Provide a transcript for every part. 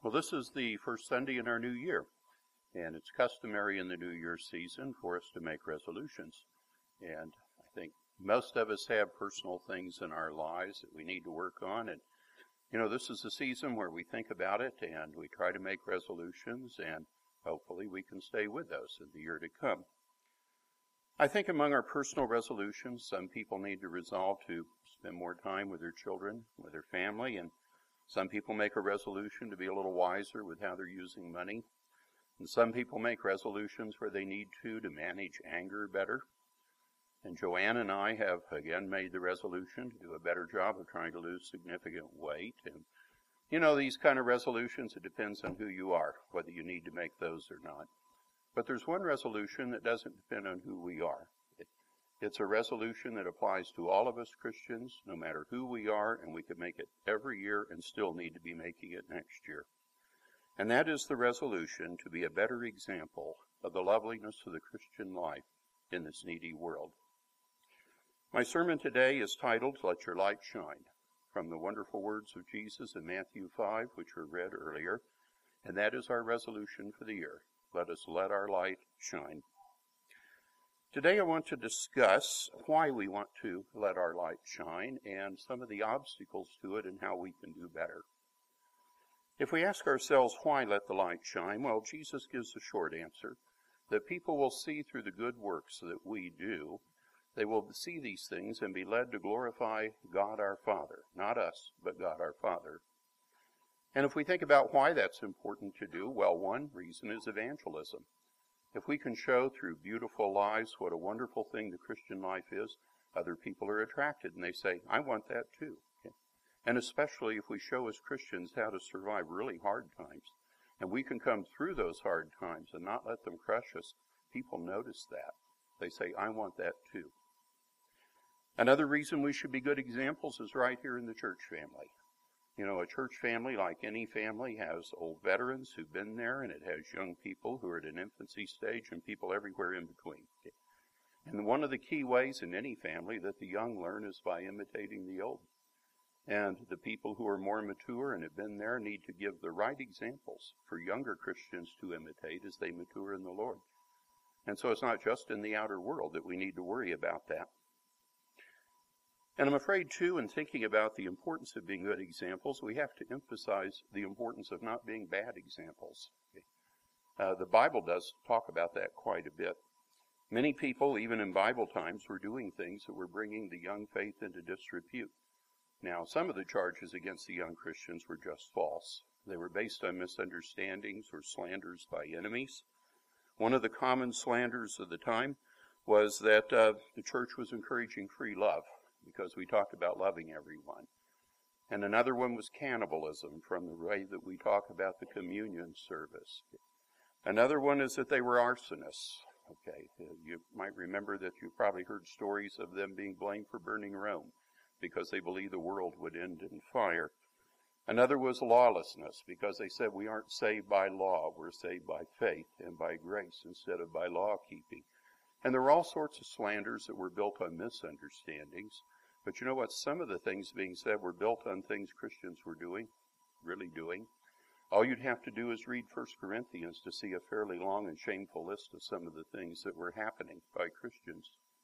Well, this is the first Sunday in our new year, and it's customary in the New Year's season for us to make resolutions. And I think most of us have personal things in our lives that we need to work on. And, this is the season where we think about it and we try to make resolutions, and hopefully we can stay with those in the year to come. I think among our personal resolutions, some people need to resolve to spend more time with their children, with their family, and some people make a resolution to be a little wiser with how they're using money. And some people make resolutions where they need to manage anger better. And Joanne and I have again made the resolution to do a better job of trying to lose significant weight. And these kind of resolutions, it depends on who you are, whether you need to make those or not. But there's one resolution that doesn't depend on who we are. It's a resolution that applies to all of us Christians, no matter who we are, and we can make it every year and still need to be making it next year. And that is the resolution to be a better example of the loveliness of the Christian life in this needy world. My sermon today is titled, Let Your Light Shine, from the wonderful words of Jesus in Matthew 5, which were read earlier, and that is our resolution for the year. Let us let our light shine. Today I want to discuss why we want to let our light shine and some of the obstacles to it and how we can do better. If we ask ourselves why let the light shine, well, Jesus gives a short answer, that people will see through the good works that we do. They will see these things and be led to glorify God our Father, not us, but God our Father. And if we think about why that's important to do, well, one reason is evangelism. If we can show through beautiful lives what a wonderful thing the Christian life is, other people are attracted and they say, I want that too. Okay? And especially if we show as Christians how to survive really hard times, and we can come through those hard times and not let them crush us, people notice that. They say, I want that too. Another reason we should be good examples is right here in the church family. A church family, like any family, has old veterans who've been there, and it has young people who are at an infancy stage and people everywhere in between. And one of the key ways in any family that the young learn is by imitating the old. And the people who are more mature and have been there need to give the right examples for younger Christians to imitate as they mature in the Lord. And so it's not just in the outer world that we need to worry about that. And I'm afraid, too, in thinking about the importance of being good examples, we have to emphasize the importance of not being bad examples. The Bible does talk about that quite a bit. Many people, even in Bible times, were doing things that were bringing the young faith into disrepute. Now, some of the charges against the young Christians were just false. They were based on misunderstandings or slanders by enemies. One of the common slanders of the time was that the church was encouraging free love, because we talked about loving everyone. And another one was cannibalism, from the way that we talk about the communion service. Another one is that they were arsonists. Okay, you might remember that you probably heard stories of them being blamed for burning Rome, because they believed the world would end in fire. Another was lawlessness, because they said we aren't saved by law, we're saved by faith and by grace instead of by law keeping. And there were all sorts of slanders that were built on misunderstandings. But you know what? Some of the things being said were built on things Christians were doing, really doing. All you'd have to do is read 1 Corinthians to see a fairly long and shameful list of some of the things that were happening by Christians.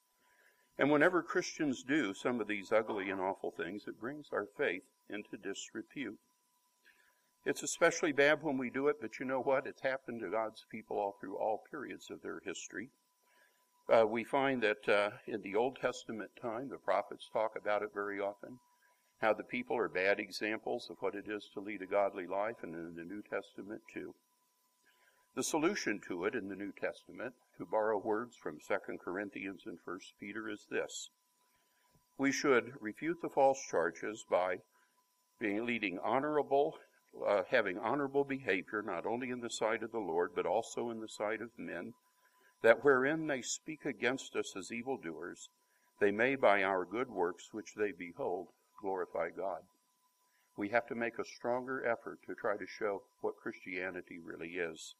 And whenever Christians do some of these ugly and awful things, it brings our faith into disrepute. It's especially bad when we do it, but you know what? It's happened to God's people all through all periods of their history. We find that in the Old Testament time, the prophets talk about it very often, how the people are bad examples of what it is to lead a godly life, and in the New Testament too. The solution to it in the New Testament, to borrow words from 2 Corinthians and 1 Peter, is this. We should refute the false charges by having honorable behavior, not only in the sight of the Lord, but also in the sight of men, that wherein they speak against us as evildoers, they may by our good works which they behold glorify God. We have to make a stronger effort to try to show what Christianity really is.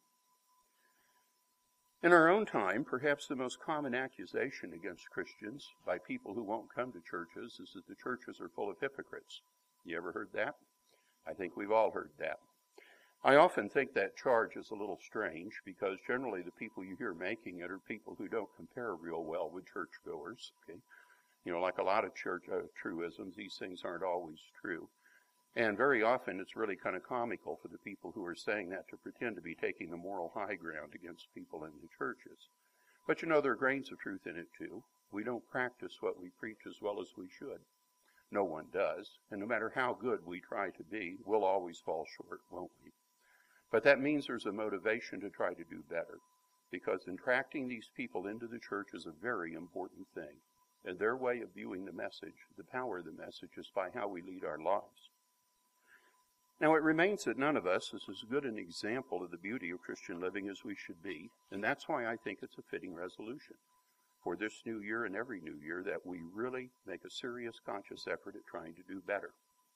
In our own time, perhaps the most common accusation against Christians by people who won't come to churches is that the churches are full of hypocrites. You ever heard that? I think we've all heard that. I often think that charge is a little strange because generally the people you hear making it are people who don't compare real well with churchgoers. Okay? Like a lot of church truisms, these things aren't always true. And very often it's really kind of comical for the people who are saying that to pretend to be taking the moral high ground against people in the churches. But there are grains of truth in it too. We don't practice what we preach as well as we should. No one does. And no matter how good we try to be, we'll always fall short, won't we? But that means there's a motivation to try to do better, because attracting these people into the church is a very important thing. And their way of viewing the message, the power of the message, is by how we lead our lives. Now, it remains that none of us is as good an example of the beauty of Christian living as we should be, and that's why I think it's a fitting resolution for this new year and every new year that we really make a serious, conscious effort at trying to do better.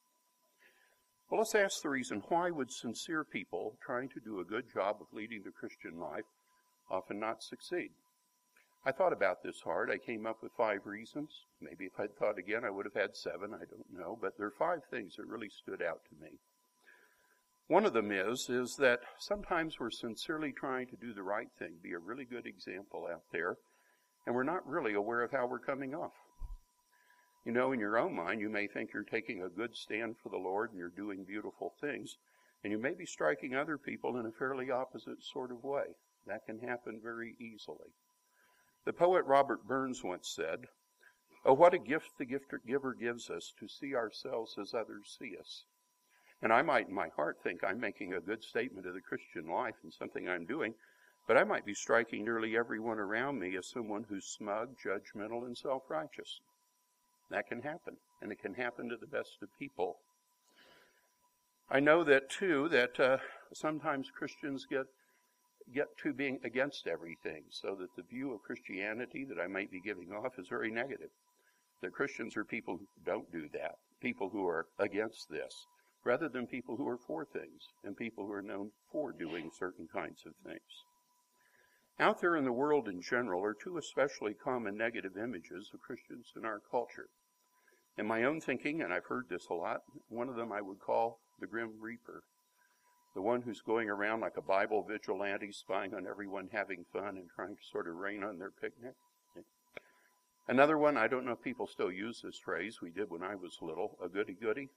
Well, let's ask the reason, why would sincere people trying to do a good job of leading the Christian life often not succeed? I thought about this hard. I came up with 5 reasons. Maybe if I'd thought again, I would have had 7. I don't know. But there are 5 things that really stood out to me. One of them is that sometimes we're sincerely trying to do the right thing, be a really good example out there, and we're not really aware of how we're coming off. In your own mind, you may think you're taking a good stand for the Lord and you're doing beautiful things, and you may be striking other people in a fairly opposite sort of way. That can happen very easily. The poet Robert Burns once said, "Oh, what a gift the giver gives us to see ourselves as others see us." And I might in my heart think I'm making a good statement of the Christian life and something I'm doing, but I might be striking nearly everyone around me as someone who's smug, judgmental, and self-righteous. That can happen, and it can happen to the best of people. I know that, too, that sometimes Christians get to being against everything, so that the view of Christianity that I might be giving off is very negative. That Christians are people who don't do that, people who are against this, rather than people who are for things, and people who are known for doing certain kinds of things. Out there in the world in general are 2 especially common negative images of Christians in our culture. In my own thinking, and I've heard this a lot, one of them I would call the Grim Reaper. The one who's going around like a Bible vigilante, spying on everyone having fun and trying to sort of rain on their picnic. Another one, I don't know if people still use this phrase, we did when I was little, a goody-goody.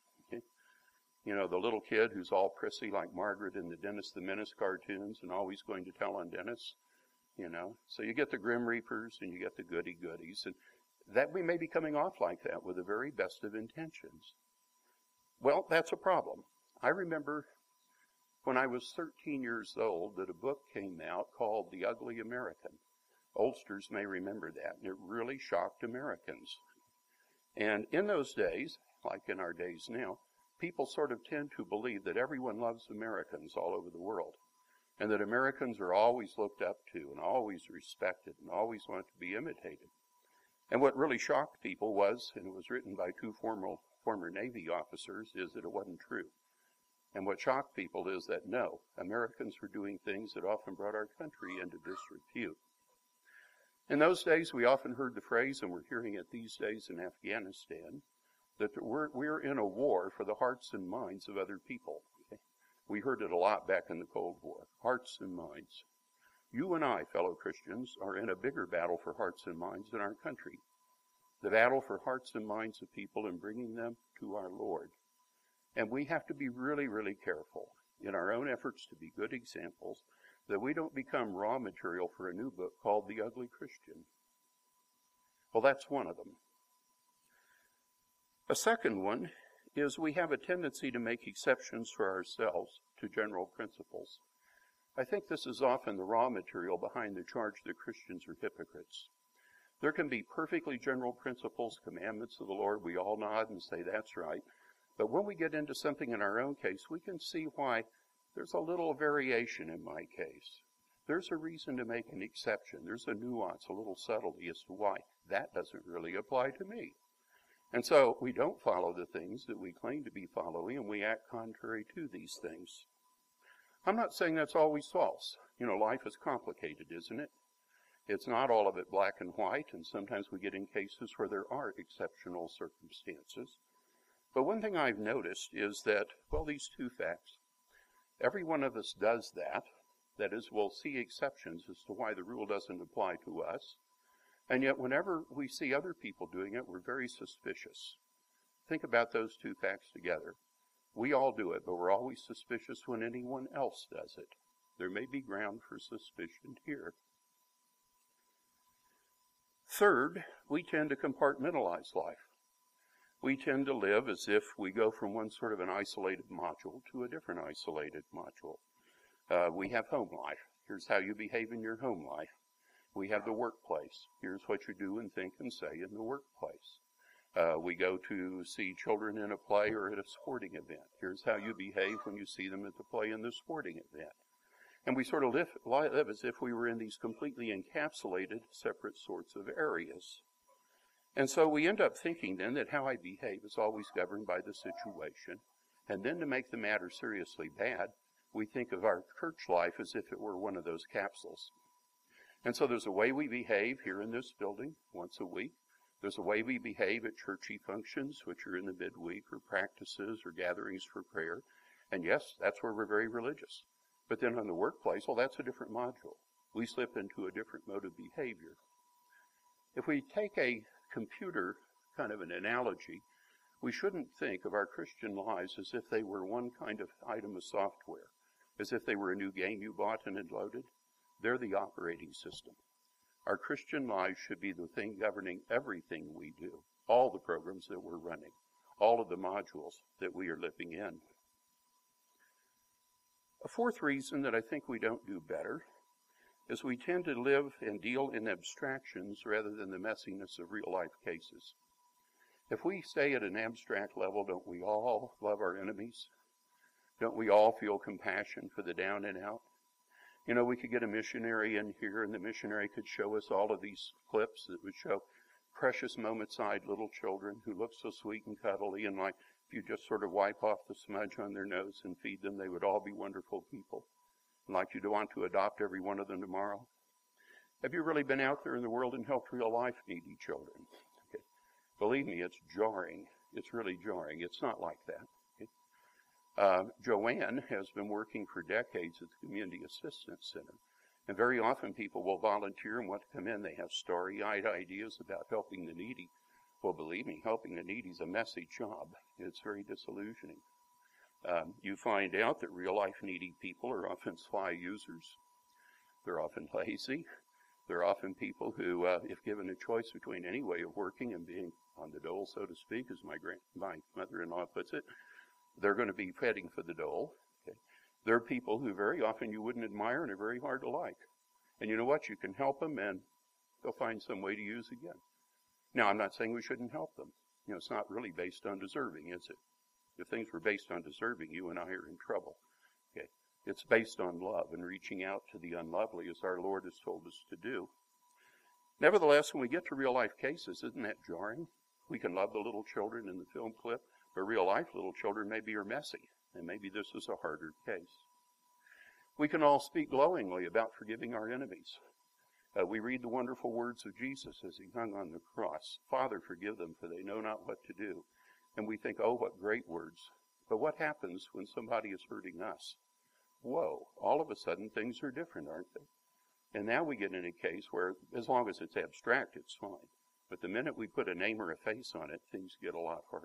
The little kid who's all prissy like Margaret in the Dennis the Menace cartoons and always going to tell on Dennis. So you get the Grim Reapers and you get the goody-goodies, and that we may be coming off like that with the very best of intentions. Well, that's a problem. I remember when I was 13 years old that a book came out called The Ugly American. Oldsters may remember that, and it really shocked Americans. And in those days, like in our days now, people sort of tend to believe that everyone loves Americans all over the world, and that Americans are always looked up to and always respected and always want to be imitated. And what really shocked people was, and it was written by 2 former Navy officers, is that it wasn't true. And what shocked people is that no, Americans were doing things that often brought our country into disrepute. In those days, we often heard the phrase, and we're hearing it these days in Afghanistan, that we're in a war for the hearts and minds of other people. Okay? We heard it a lot back in the Cold War, hearts and minds. You and I, fellow Christians, are in a bigger battle for hearts and minds in our country. The battle for hearts and minds of people and bringing them to our Lord. And we have to be really, really careful in our own efforts to be good examples that we don't become raw material for a new book called The Ugly Christian. Well, that's one of them. A second one is we have a tendency to make exceptions for ourselves to general principles. I think this is often the raw material behind the charge that Christians are hypocrites. There can be perfectly general principles, commandments of the Lord. We all nod and say, that's right. But when we get into something in our own case, we can see why there's a little variation in my case. There's a reason to make an exception. There's a nuance, a little subtlety as to why that doesn't really apply to me. And so we don't follow the things that we claim to be following, and we act contrary to these things. I'm not saying that's always false. Life is complicated, isn't it? It's not all of it black and white, and sometimes we get in cases where there are exceptional circumstances. But one thing I've noticed is that, these 2 facts, Every one of us does that. That is, we'll see exceptions as to why the rule doesn't apply to us. And yet whenever we see other people doing it, we're very suspicious. Think about those two facts together. We all do it, but we're always suspicious when anyone else does it. There may be ground for suspicion here. Third, we tend to compartmentalize life. We tend to live as if we go from one sort of an isolated module to a different isolated module. We have home life. Here's how you behave in your home life. We have the workplace. Here's what you do and think and say in the workplace. We go to see children in a play or at a sporting event. Here's how you behave when you see them at the play and the sporting event. And we sort of live as if we were in these completely encapsulated, separate sorts of areas. And so we end up thinking then that how I behave is always governed by the situation. And then to make the matter seriously bad, we think of our church life as if it were one of those capsules. And so there's a way we behave here in this building once a week. There's a way we behave at churchy functions, which are in the midweek, or practices, or gatherings for prayer. And yes, that's where we're very religious. But then on the workplace, well, that's a different module. We slip into a different mode of behavior. If we take a computer kind of an analogy, we shouldn't think of our Christian lives as if they were one kind of item of software, as if they were a new game you bought and had loaded. They're the operating system. Our Christian lives should be the thing governing everything we do, all the programs that we're running, all of the modules that we are living in. A fourth reason that I think we don't do better is we tend to live and deal in abstractions rather than the messiness of real-life cases. If we stay at an abstract level, don't we all love our enemies? Don't we all feel compassion for the down and out? You know, we could get a missionary in here, and the missionary could show us all of these clips that would show precious moment-eyed little children who look so sweet and cuddly, and like if you just sort of wipe off the smudge on their nose and feed them, they would all be wonderful people. And like you'd want to adopt every one of them tomorrow. Have you really been out there in the world and helped real-life needy children? Okay. Believe me, it's jarring. It's really jarring. It's not like that. Joanne has been working for decades at the Community Assistance Center. And very often people will volunteer and want to come in. They have starry-eyed ideas about helping the needy. Well, believe me, helping the needy is a messy job. It's very disillusioning. You find out that real-life needy people are often sly users. They're often lazy. They're often people who, if given a choice between any way of working and being on the dole, so to speak, as my mother-in-law puts it, they're going to be heading for the dole. Okay. There are people who very often you wouldn't admire and are very hard to like. And you know what? You can help them and they'll find some way to use again. Now, I'm not saying we shouldn't help them. You know, it's not really based on deserving, is it? If things were based on deserving, you and I are in trouble. Okay. It's based on love and reaching out to the unlovely as our Lord has told us to do. Nevertheless, when we get to real life cases, isn't that jarring? We can love the little children in the film clip, but real life little children maybe are messy, and maybe this is a harder case. We can all speak glowingly about forgiving our enemies. We read the wonderful words of Jesus as he hung on the cross. Father, forgive them, for they know not what to do. And we think, oh, what great words. But what happens when somebody is hurting us? Whoa, all of a sudden things are different, aren't they? And now we get in a case where, as long as it's abstract, it's fine. But the minute we put a name or a face on it, things get a lot harder.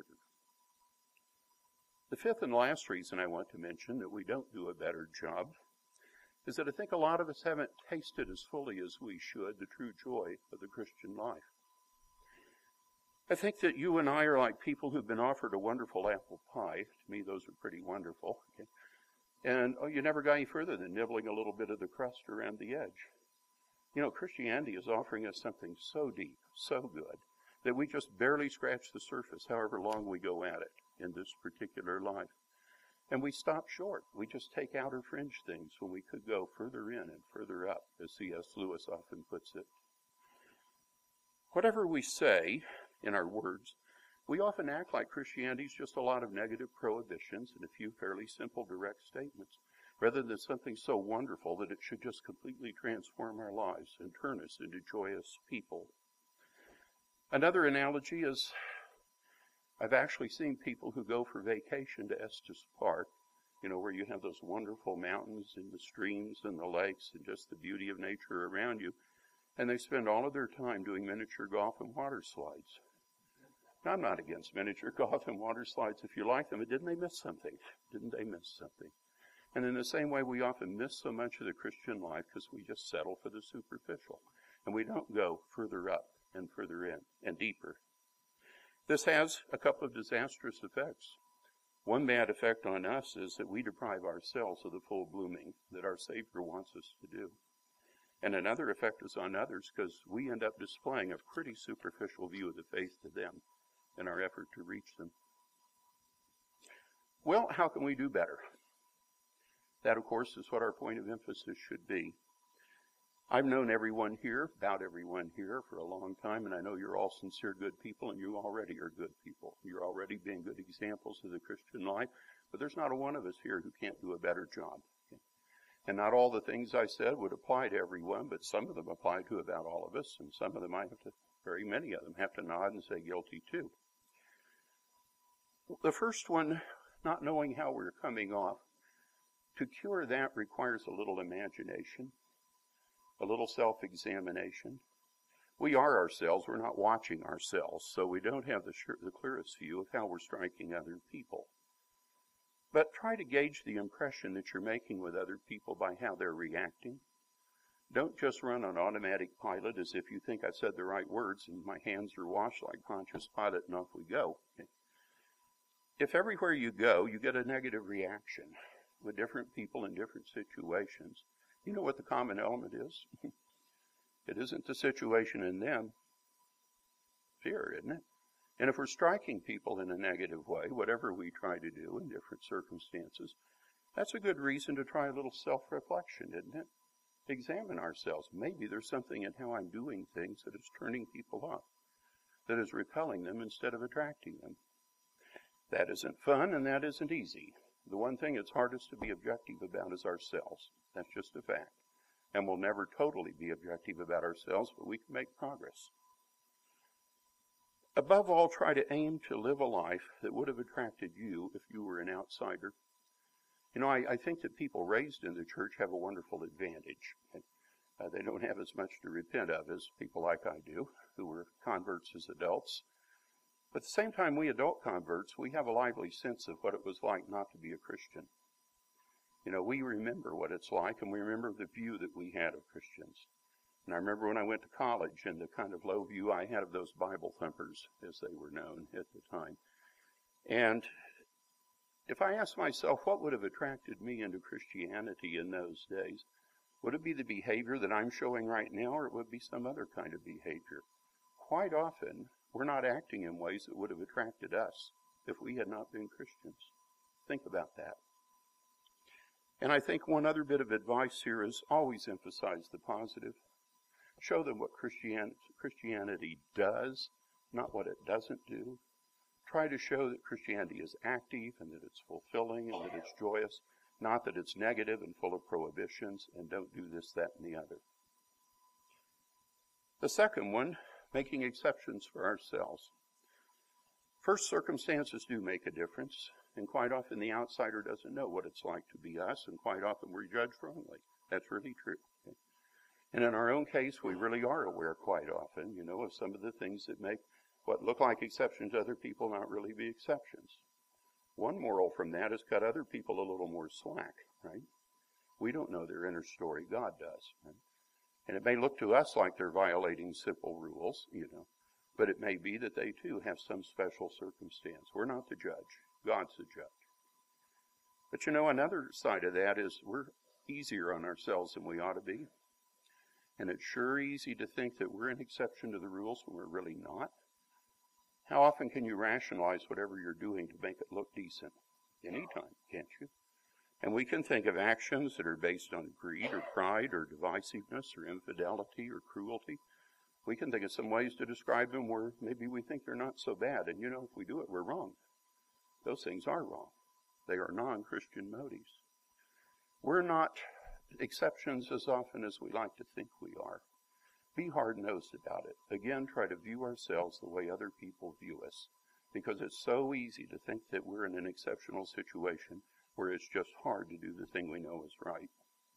The fifth and last reason I want to mention that we don't do a better job is that I think a lot of us haven't tasted as fully as we should the true joy of the Christian life. I think that you and I are like people who've been offered a wonderful apple pie. To me, those are pretty wonderful. Okay? And you never got any further than nibbling a little bit of the crust around the edge. You know, Christianity is offering us something so deep, so good, that we just barely scratch the surface however long we go at it in this particular life. And we stop short. We just take outer fringe things when we could go further in and further up, as C.S. Lewis often puts it. Whatever we say in our words, we often act like Christianity is just a lot of negative prohibitions and a few fairly simple direct statements, rather than something so wonderful that it should just completely transform our lives and turn us into joyous people. Another analogy is I've actually seen people who go for vacation to Estes Park where you have those wonderful mountains and the streams and the lakes and just the beauty of nature around you. And they spend all of their time doing miniature golf and water slides. Now, I'm not against miniature golf and water slides if you like them, but didn't they miss something? Didn't they miss something? And in the same way, we often miss so much of the Christian life because we just settle for the superficial. And we don't go further up and further in and deeper. This has a couple of disastrous effects. One bad effect on us is that we deprive ourselves of the full blooming that our Savior wants us to do. And another effect is on others because we end up displaying a pretty superficial view of the faith to them in our effort to reach them. Well, how can we do better? That, of course, is what our point of emphasis should be. I've known everyone here, about everyone here, for a long time, and I know you're all sincere, good people, and you already are good people. You're already being good examples of the Christian life, but there's not a one of us here who can't do a better job. Okay? And not all the things I said would apply to everyone, but some of them apply to about all of us, and some of them very many of them have to nod and say guilty too. The first one, not knowing how we're coming off, to cure that requires a little imagination, a little self-examination. We are ourselves. We're not watching ourselves, so we don't have the clearest view of how we're striking other people. But try to gauge the impression that you're making with other people by how they're reacting. Don't just run on automatic pilot as if you think I've said the right words and my hands are washed like Pontius Pilate and off we go. Okay. If everywhere you go, you get a negative reaction with different people in different situations, you know what the common element is? It isn't the situation in them. Fear, isn't it? And if we're striking people in a negative way, whatever we try to do in different circumstances, that's a good reason to try a little self-reflection, isn't it? Examine ourselves. Maybe there's something in how I'm doing things that is turning people off, that is repelling them instead of attracting them. That isn't fun and that isn't easy. The one thing it's hardest to be objective about is ourselves. That's just a fact. And we'll never totally be objective about ourselves, but we can make progress. Above all, try to aim to live a life that would have attracted you if you were an outsider. I think that people raised in the church have a wonderful advantage. They don't have as much to repent of as people like I do, who were converts as adults. But at the same time, we adult converts, we have a lively sense of what it was like not to be a Christian. We remember what it's like, and we remember the view that we had of Christians. And I remember when I went to college and the kind of low view I had of those Bible thumpers, as they were known at the time. And if I asked myself what would have attracted me into Christianity in those days, would it be the behavior that I'm showing right now, or it would be some other kind of behavior? Quite often, we're not acting in ways that would have attracted us if we had not been Christians. Think about that. And I think one other bit of advice here is always emphasize the positive. Show them what Christianity does, not what it doesn't do. Try to show that Christianity is active and that it's fulfilling and that it's joyous, not that it's negative and full of prohibitions and don't do this, that, and the other. The second one, making exceptions for ourselves. First, circumstances do make a difference, and quite often the outsider doesn't know what it's like to be us, and quite often we're judged wrongly. That's really true. Okay? And in our own case, we really are aware quite often, of some of the things that make what look like exceptions to other people not really be exceptions. One moral from that is cut other people a little more slack, right? We don't know their inner story. God does, right? And it may look to us like they're violating simple rules, but it may be that they too have some special circumstance. We're not the judge. God's the judge. But another side of that is we're easier on ourselves than we ought to be. And it's sure easy to think that we're an exception to the rules when we're really not. How often can you rationalize whatever you're doing to make it look decent? Anytime, can't you? And we can think of actions that are based on greed or pride or divisiveness or infidelity or cruelty. We can think of some ways to describe them where maybe we think they're not so bad. And if we do it, we're wrong. Those things are wrong. They are non-Christian motives. We're not exceptions as often as we like to think we are. Be hard-nosed about it. Again, try to view ourselves the way other people view us, because it's so easy to think that we're in an exceptional situation where it's just hard to do the thing we know is right.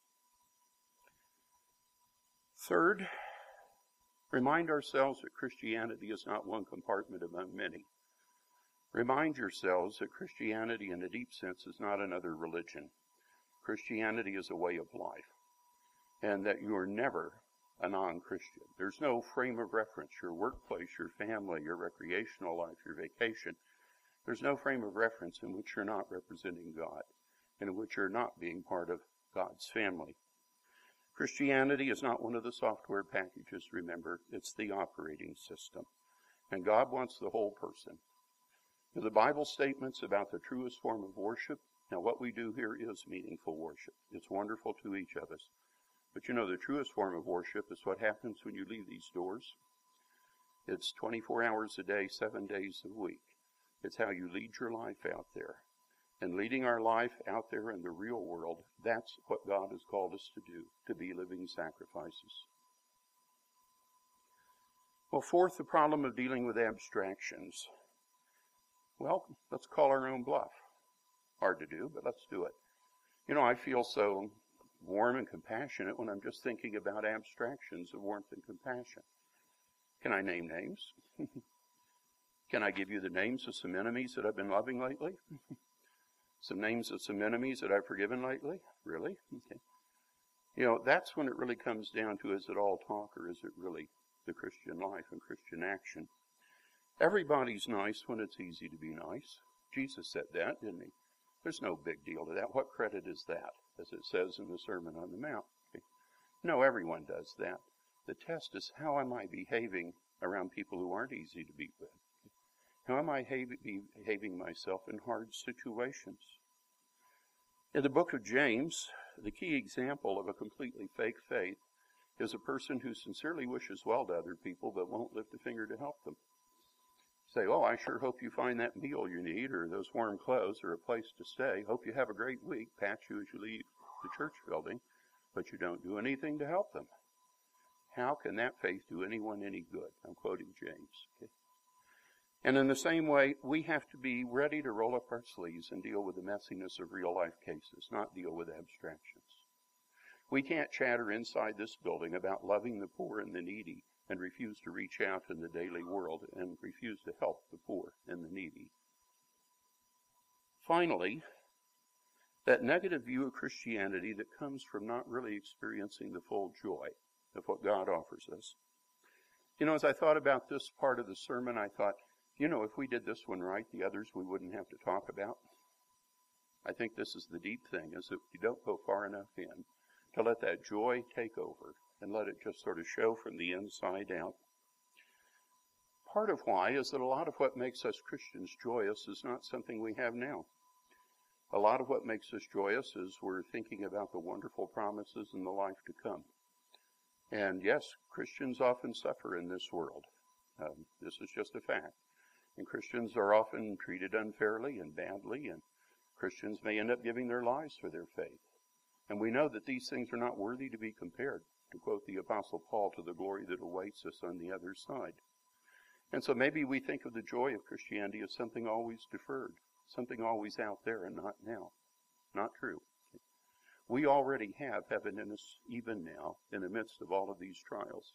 Third, remind ourselves that Christianity is not one compartment among many. Remind yourselves that Christianity in a deep sense is not another religion. Christianity is a way of life, and that you are never a non-Christian. There's no frame of reference, your workplace, your family, your recreational life, your vacation. There's no frame of reference in which you're not representing God, and in which you're not being part of God's family. Christianity is not one of the software packages, remember. It's the operating system. And God wants the whole person. The Bible statements about the truest form of worship, now what we do here is meaningful worship. It's wonderful to each of us. But you know, the truest form of worship is what happens when you leave these doors. It's 24 hours a day, 7 days a week. It's how you lead your life out there. And leading our life out there in the real world, that's what God has called us to do, to be living sacrifices. Well, fourth, the problem of dealing with abstractions. Well, let's call our own bluff. Hard to do, but let's do it. You know, I feel so warm and compassionate when I'm just thinking about abstractions of warmth and compassion. Can I name names? Can I give you the names of some enemies that I've been loving lately? Some names of some enemies that I've forgiven lately? Really? Okay. You know, that's when it really comes down to, is it all talk or is it really the Christian life and Christian action? Everybody's nice when it's easy to be nice. Jesus said that, didn't he? There's no big deal to that. What credit is that, as it says in the Sermon on the Mount? Okay. No, everyone does that. The test is, how am I behaving around people who aren't easy to be with? How am I behaving myself in hard situations? In the book of James, the key example of a completely fake faith is a person who sincerely wishes well to other people but won't lift a finger to help them. Say, oh, I sure hope you find that meal you need, or those warm clothes, or a place to stay. Hope you have a great week. Pat you as you leave the church building, but you don't do anything to help them. How can that faith do anyone any good? I'm quoting James. Okay. And in the same way, we have to be ready to roll up our sleeves and deal with the messiness of real life cases, not deal with abstractions. We can't chatter inside this building about loving the poor and the needy and refuse to reach out in the daily world and refuse to help the poor and the needy. Finally, that negative view of Christianity that comes from not really experiencing the full joy of what God offers us. You know, as I thought about this part of the sermon, I thought, you know, if we did this one right, the others we wouldn't have to talk about. I think this is the deep thing, is that you don't go far enough in to let that joy take over and let it just sort of show from the inside out. Part of why is that a lot of what makes us Christians joyous is not something we have now. A lot of what makes us joyous is we're thinking about the wonderful promises in the life to come. And yes, Christians often suffer in this world. This is just a fact. And Christians are often treated unfairly and badly, and Christians may end up giving their lives for their faith. And we know that these things are not worthy to be compared, to quote the Apostle Paul, to the glory that awaits us on the other side. And so maybe we think of the joy of Christianity as something always deferred, something always out there and not now. Not true. We already have heaven in us even now in the midst of all of these trials.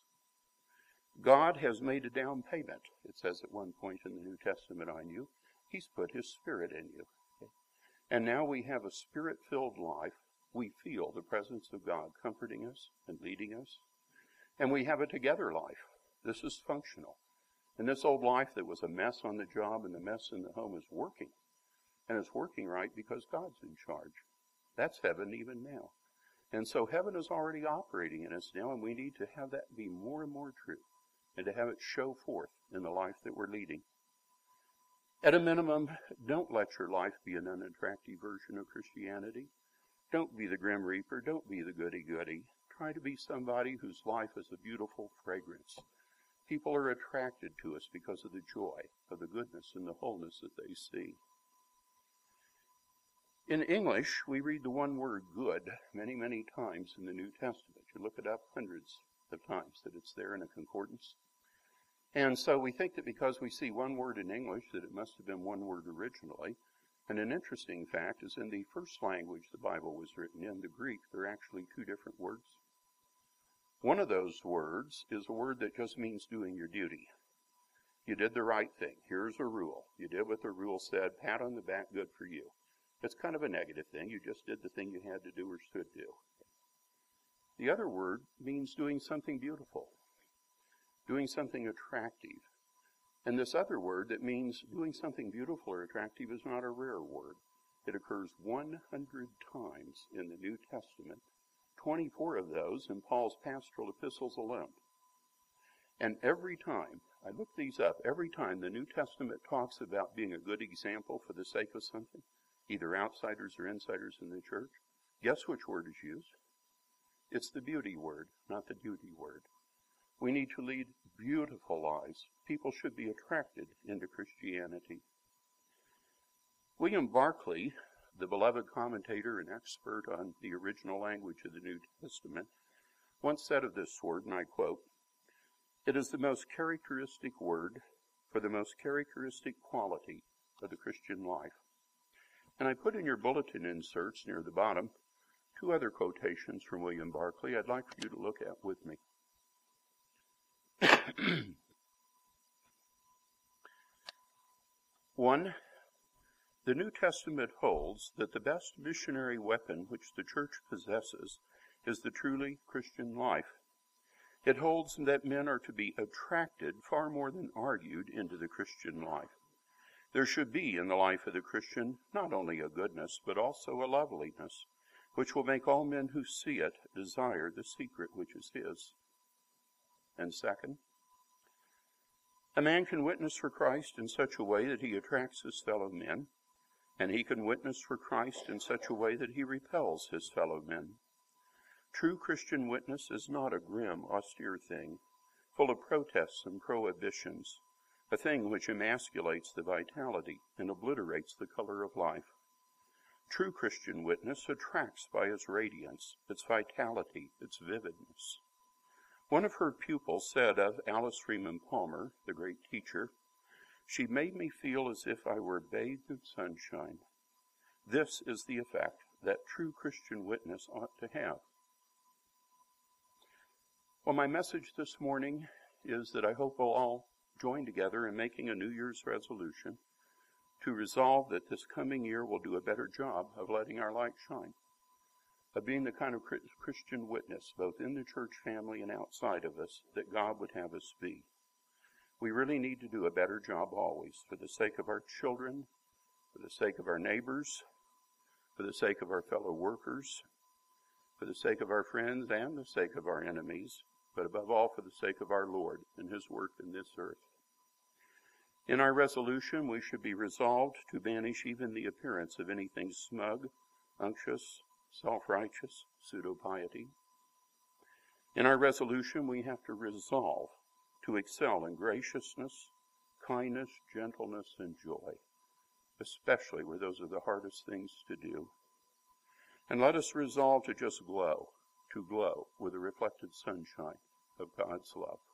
God has made a down payment, it says at one point in the New Testament, on you. He's put his Spirit in you. Okay? And now we have a Spirit-filled life. We feel the presence of God comforting us and leading us. And we have a together life. This is functional. And this old life that was a mess on the job and a mess in the home is working. And it's working right because God's in charge. That's heaven even now. And so heaven is already operating in us now, and we need to have that be more and more true, and to have it show forth in the life that we're leading. At a minimum, don't let your life be an unattractive version of Christianity. Don't be the Grim Reaper. Don't be the goody-goody. Try to be somebody whose life is a beautiful fragrance. People are attracted to us because of the joy, of the goodness and the wholeness that they see. In English, we read the one word good many, many times in the New Testament. You look it up hundreds of times that it's there in a concordance. And so we think that because we see one word in English that it must have been one word originally. And an interesting fact is in the first language the Bible was written in, the Greek, there are actually two different words. One of those words is a word that just means doing your duty. You did the right thing. Here's a rule. You did what the rule said. Pat on the back, good for you. It's kind of a negative thing. You just did the thing you had to do or should do. The other word means doing something beautiful, doing something attractive. And this other word that means doing something beautiful or attractive is not a rare word. It occurs 100 times in the New Testament, 24 of those in Paul's pastoral epistles alone. And every time, I looked these up, every time the New Testament talks about being a good example for the sake of something, either outsiders or insiders in the church, guess which word is used? It's the beauty word, not the duty word. We need to lead beautiful lives. People should be attracted into Christianity. William Barclay, the beloved commentator and expert on the original language of the New Testament, once said of this word, and I quote, "It is the most characteristic word for the most characteristic quality of the Christian life." And I put in your bulletin inserts near the bottom two other quotations from William Barclay I'd like for you to look at with me. One, the New Testament holds that the best missionary weapon which the church possesses is the truly Christian life. It holds that men are to be attracted far more than argued into the Christian life. There should be in the life of the Christian not only a goodness, but also a loveliness, which will make all men who see it desire the secret which is his. And second, a man can witness for Christ in such a way that he attracts his fellow men, and he can witness for Christ in such a way that he repels his fellow men. True Christian witness is not a grim, austere thing, full of protests and prohibitions, a thing which emasculates the vitality and obliterates the color of life. True Christian witness attracts by its radiance, its vitality, its vividness. One of her pupils said of Alice Freeman Palmer, the great teacher, "She made me feel as if I were bathed in sunshine." This is the effect that true Christian witness ought to have. Well, my message this morning is that I hope we'll all join together in making a New Year's resolution to resolve that this coming year we'll do a better job of letting our light shine, of being the kind of Christian witness, both in the church family and outside of us, that God would have us be. We really need to do a better job always, for the sake of our children, for the sake of our neighbors, for the sake of our fellow workers, for the sake of our friends and the sake of our enemies, but above all for the sake of our Lord and his work in this earth. In our resolution, we should be resolved to banish even the appearance of anything smug, unctuous, self-righteous, pseudo-piety. In our resolution, we have to resolve to excel in graciousness, kindness, gentleness, and joy, especially where those are the hardest things to do. And let us resolve to just glow with the reflected sunshine of God's love.